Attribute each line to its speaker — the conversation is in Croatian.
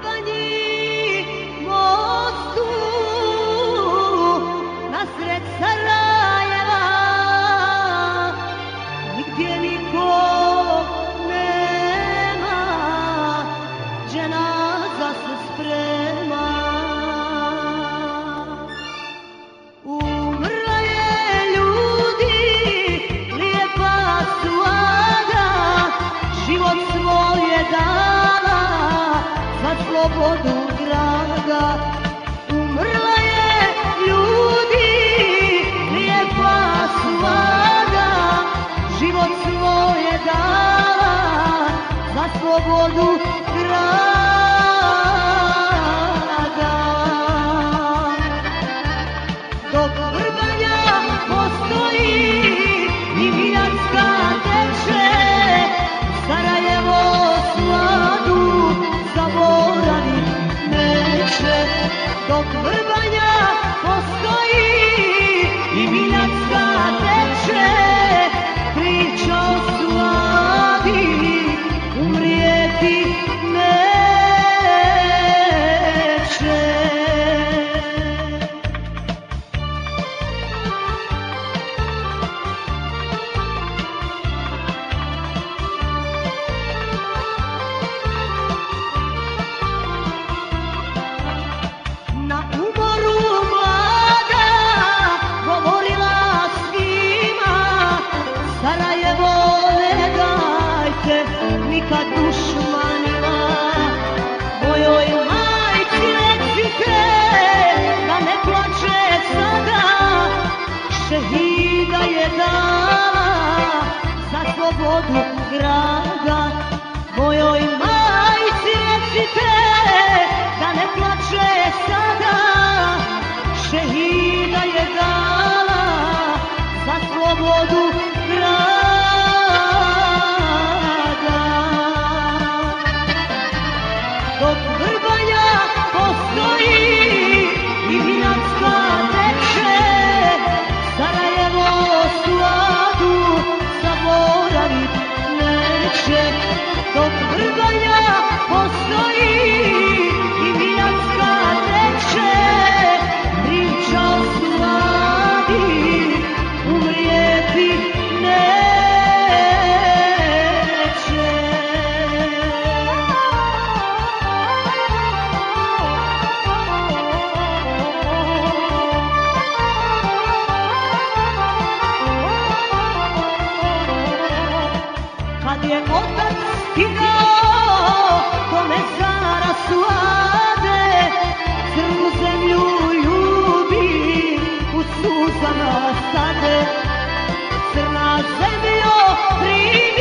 Speaker 1: Vrbanji mostu nasred Sarajeva nigdje nikog nema, dženaza se sprema. Umrla je ljudi, lijepa suada, život svoj je dala za slobodu grada. Umrla je ljudi, lijepa suada, život svoj je dala za slobodu grada. Dok Vrbanja postoji i Miljanska teče, Sarajevo sladu zaboravit neće. Dok Vrbanja postoji i Miljanska teče, priča o sladi umrijeti neće. Na umoru mlada govorila svima, Sarajevo ne dajte nikad dušmanima. Mojoj majci recite da ne plače sada, šehida je dala za slobodu grada. Mojoj majci recite da ne plače sada, šehida je dala za slobodu grada. Dok Vrbanja postoji i Miljanska teče, Sarajevo sladu zaboravit neće. Dok Vrbanja postoji i Miljanska teče, priča o sladi umrijeti neće. Kad je otac stigao do mezara suade, crnu zemlju ljubi u suzama sade. Crna zemljo